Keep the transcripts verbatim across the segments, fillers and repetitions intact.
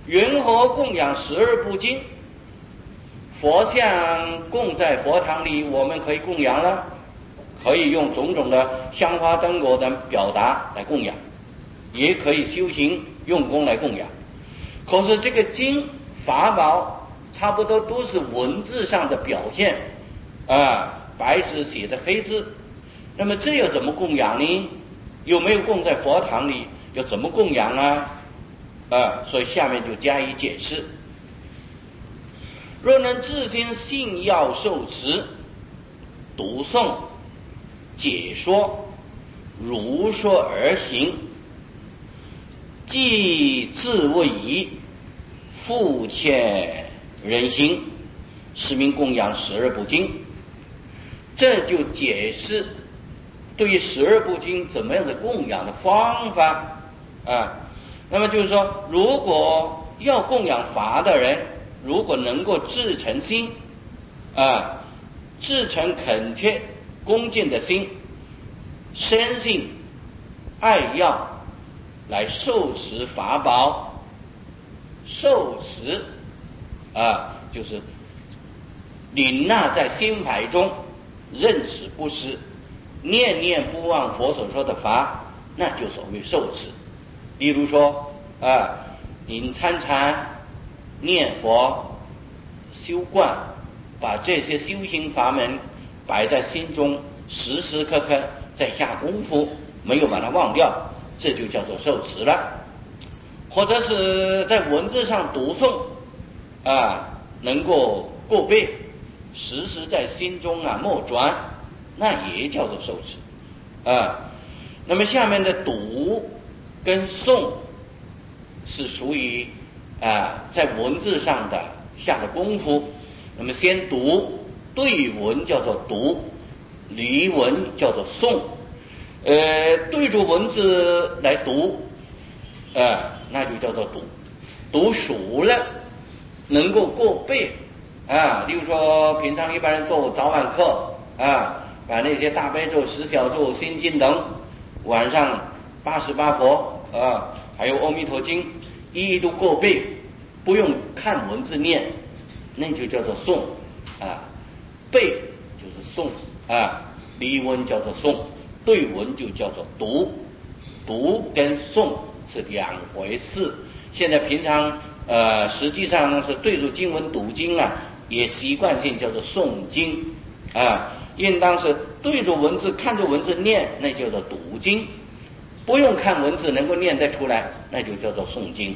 云何供养十二部经？佛像供在佛堂里，我们可以供养了，可以用种种的香花灯果等表达来供养，也可以修行用功来供养。可是这个经法宝差不多都是文字上的表现啊，白纸写的黑字，那么这又怎么供养呢？有没有供在佛堂里？要怎么供养啊？啊，所以下面就加以解释。若能自心信要受持，读诵解说，如说而行，既自为宜，复欠人心，是名供养十二部经。这就解释对于十二部经怎么样的供养的方法啊。那么就是说，如果要供养法的人，如果能够至诚心啊，至诚恳切恭敬的心，深信爱要来受持法宝，受持啊，就是领纳在心牌中，认识不失，念念不忘佛所说的法，那就所谓受持。例如说啊，您参禅念佛修观，把这些修行法门摆在心中，时时刻刻在下功夫，没有把它忘掉，这就叫做受持了。或者是在文字上读诵啊，能够过背，时时在心中啊默转，那也叫做受持啊。那么下面的读跟诵是属于啊在文字上的下的功夫。那么先读对文叫做读，离文叫做诵。呃，对着文字来读，啊，那就叫做读。读熟了，能够过背啊。例如说，平常一般人做早晚课啊，把那些大悲咒、十小咒、心经等，晚上八十八佛啊，还有阿弥陀经，一一都过背，不用看文字念，那就叫做诵啊。背就是诵啊，离文叫做诵，对文就叫做读。读跟诵是两回事。现在平常呃，实际上是对着经文读经啊，也习惯性叫做诵经啊。应当是对着文字看着文字念，那叫做读经。不用看文字能够念得出来，那就叫做诵经。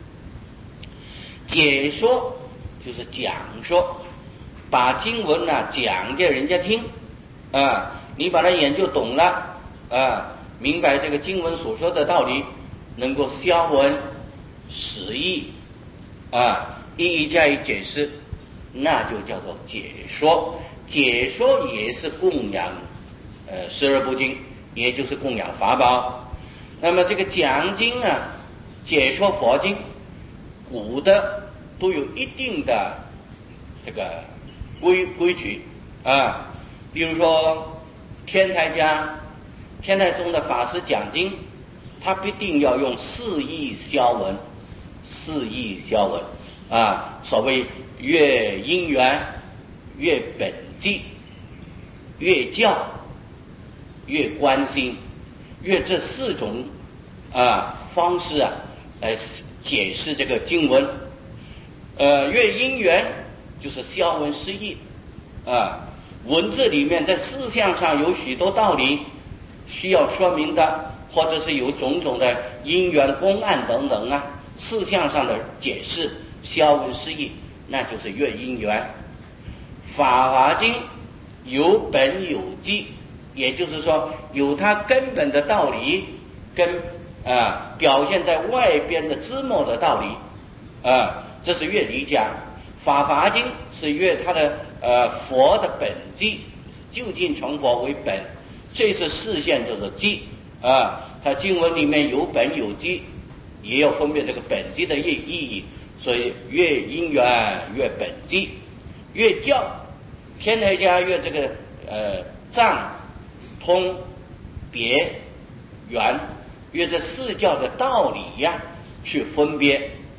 解说就是讲说，把经文啊讲给人家听啊，你把它研究懂了啊，明白这个经文所说的道理，能够消文释义啊，一一加以解释，那就叫做解说。解说也是供养呃十二部经，也就是供养法宝。那么这个讲经啊，解说佛经，古的都有一定的这个规规矩啊。比如说天台家天台宗的法师讲经，他必定要用四义消文，四义消文啊，所谓越因缘、越本际、越教、越观心，越这四种啊方式啊来解释这个经文。呃，越因缘就是消文释义啊，文字里面在事项上有许多道理需要说明的，或者是有种种的因缘公案等等啊，事项上的解释消文释义，那就是越因缘。法华经有本有基，也就是说有它根本的道理跟啊表现在外边的枝末的道理啊，这是越理讲。法华经是越它的呃佛的本际，究竟成佛为本，这是视线叫做基啊。它经文里面有本有基，也要分辨这个本际的意义，所以越因缘越本际。越教天台家越这个呃藏通别圆，越这四教的道理呀、啊、去分别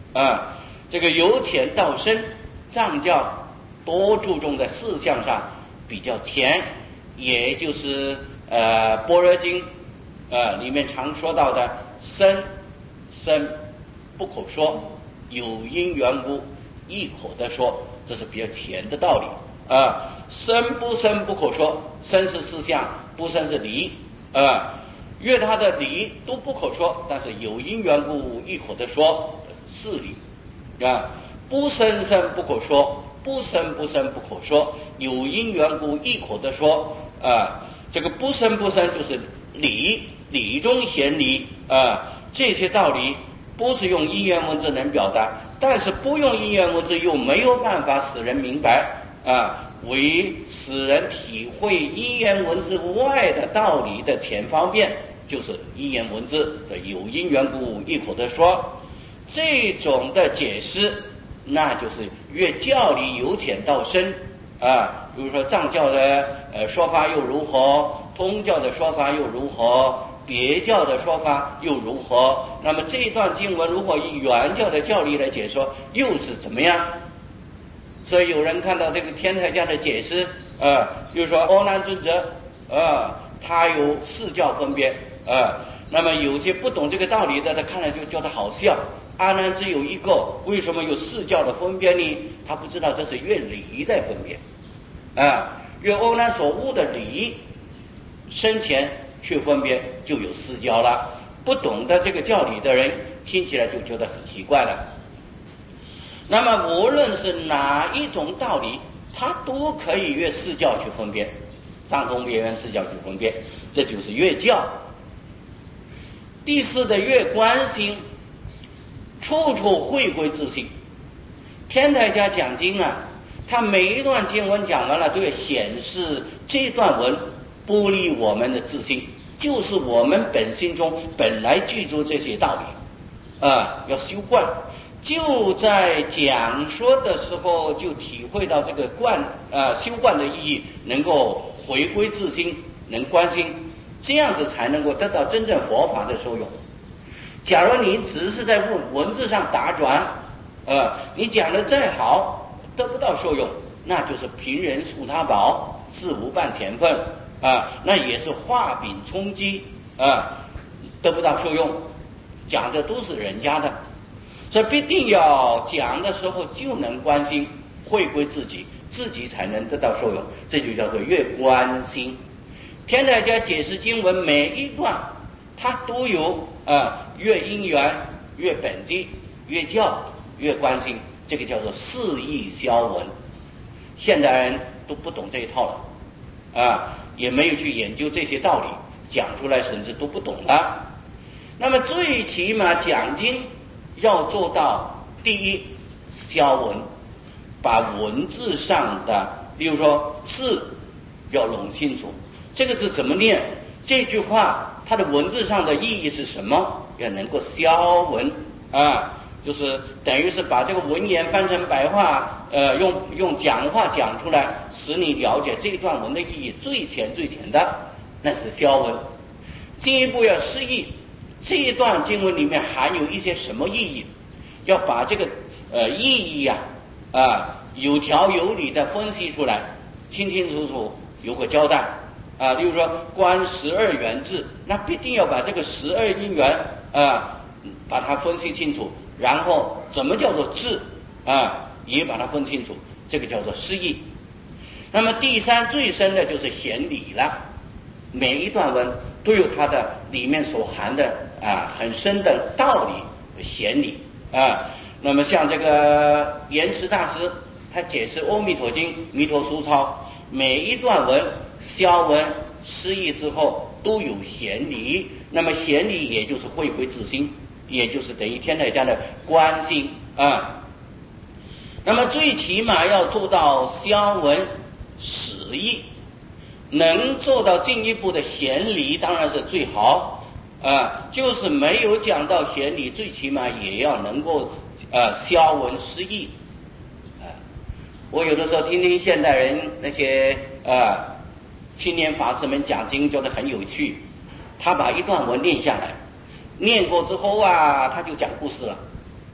啊。这个由浅到深，藏教多注重在事项上比较浅，也就是呃《般若经》呃里面常说到的生生不可说，有因缘故亦可得说，这是比较浅的道理啊。生不生不可说，生是事项，不生是理啊。越它的理都不可说，但是有因缘故亦可得说，是理啊。不生生不可说，不生不生不可说，有因缘故亦可得说啊。这个不生不生就是理，理中显理啊。这些道理不是用因缘文字能表达，但是不用因缘文字又没有办法使人明白啊。为使人体会因缘文字外的道理的前方便，就是因缘文字的有因缘故亦可得说。这种的解释，那就是越教理由浅到深啊。比如说藏教的呃说法又如何，通教的说法又如何，别教的说法又如何，那么这一段经文如果以原教的教理来解说，又是怎么样？所以有人看到这个天台家的解释，呃，比如说阿难尊者，呃，他有四教分别，呃，那么有些不懂这个道理的，他看了就觉得好笑。阿难只有一个，为什么有四教的分别呢？他不知道这是越理在分别，啊，越阿难所悟的理，生前去分别就有四教了。不懂得这个教理的人，听起来就觉得很奇怪了。那么无论是哪一种道理，它都可以越四教去分别，藏通别圆四教去分别，这就是越教。第四的越观心，处处回归自性。天台家讲经啊，他每一段经文讲完了，都要显示这段文不离我们的自性，就是我们本心中本来具足这些道理啊，要修观。就在讲说的时候，就体会到这个观呃修观的意义，能够回归自心，能观心，这样子才能够得到真正佛法的受用。假如你只是在文字上打转，呃，你讲的再好，得不到受用，那就是贫人树他宝，自无半田分啊，那也是画饼充饥啊，得不到受用，讲的都是人家的。这必定要讲的时候就能观心，回归自己，自己才能得到受用，这就叫做越观心。天台家解释经文每一段，它都有呃越因缘、越本地、越教、越观心，这个叫做四义消文。现代人都不懂这一套了啊，也没有去研究这些道理，讲出来甚至都不懂了。那么最起码讲经要做到第一消文，把文字上的，例如说字要弄清楚，这个字怎么念，这句话它的文字上的意义是什么，要能够消文啊，就是等于是把这个文言翻成白话，呃，用用讲话讲出来，使你了解这一段文的意义最浅最浅的，那是消文。进一步要释义，这一段经文里面含有一些什么意义，要把这个呃意义呀 啊, 啊有条有理的分析出来，清清楚楚有个交代啊。例如说观十二缘智，那必定要把这个十二因缘啊把它分析清楚，然后怎么叫做智啊也把它分清楚，这个叫做释义。那么第三最深的就是显理了，每一段文都有它的里面所含的啊很深的道理显理啊。那么像这个莲池大师他解释《阿弥陀经》《弥陀书钞》，每一段文消文释义之后都有显理，那么显理也就是回归自心，也就是等于天台家的观心啊。那么最起码要做到消文释义，能做到进一步的显理当然是最好啊，就是没有讲到显理，最起码也要能够呃消文释义啊。我有的时候听听现代人那些呃青年法师们讲经，觉得很有趣。他把一段文念下来，念过之后啊，他就讲故事了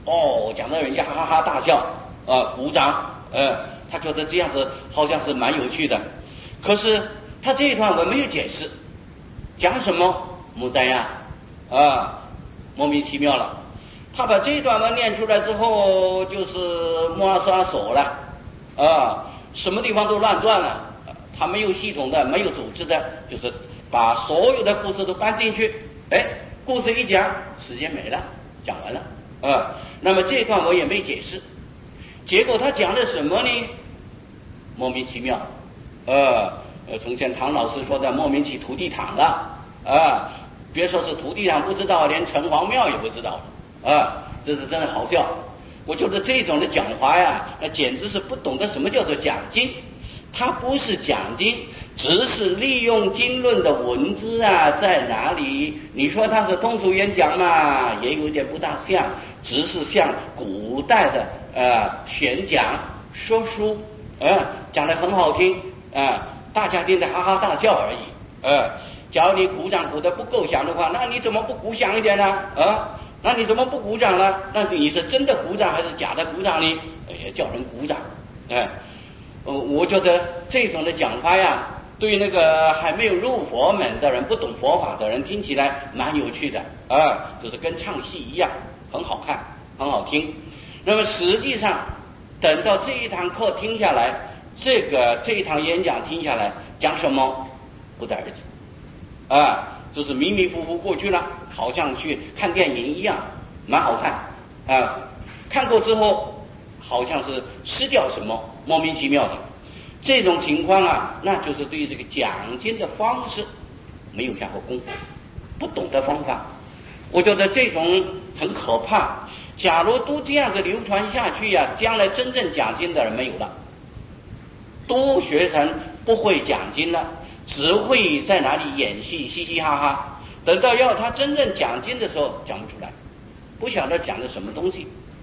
哦，讲到人家哈哈哈大笑，呃，鼓掌，呃，他觉得这样子好像是蛮有趣的。可是他这一段文没有解释，讲什么牡丹呀，啊，莫名其妙了。他把这一段文念出来之后，就是摸二刷手了，啊，什么地方都乱转了。他没有系统的，没有组织的，就是把所有的故事都搬进去，哎，故事一讲，时间没了，讲完了，啊，那么这段我也没解释，结果他讲的什么呢？莫名其妙，呃，从前唐老师说的莫名其土地堂了，啊，别说是土地堂不知道，连城隍庙也不知道，啊，这是真的好笑。我觉得这种的讲法呀，那简直是不懂得什么叫做讲经。它不是讲经，只是利用经论的文字啊，在哪里？你说它是通俗演讲嘛，也有点不大像，只是像古代的呃选讲说书，呃讲得很好听，呃大家听得哈哈大笑而已。呃，假如你鼓掌鼓得不够响的话，那你怎么不鼓响一点呢？啊，那你怎么不鼓掌呢？那你是真的鼓掌还是假的鼓掌呢？哎，叫人鼓掌，哎、呃。呃，我觉得这种的讲法呀，对于那个还没有入佛门的人、不懂佛法的人，听起来蛮有趣的啊，就是跟唱戏一样，很好看，很好听。那么实际上，等到这一堂课听下来，这个这一堂演讲听下来，讲什么不得而知啊，就是迷迷糊糊过去了，好像去看电影一样，蛮好看啊。看过之后，好像是失掉什么。莫名其妙的这种情况啊，那就是对于这个讲经的方式没有下过功夫，不懂得方法。我觉得这种很可怕。假如都这样子流传下去呀、啊，将来真正讲经的人没有了，都学成不会讲经了，只会在哪里演戏，嘻嘻哈哈。等到要他真正讲经的时候，讲不出来，不晓得讲的什么东西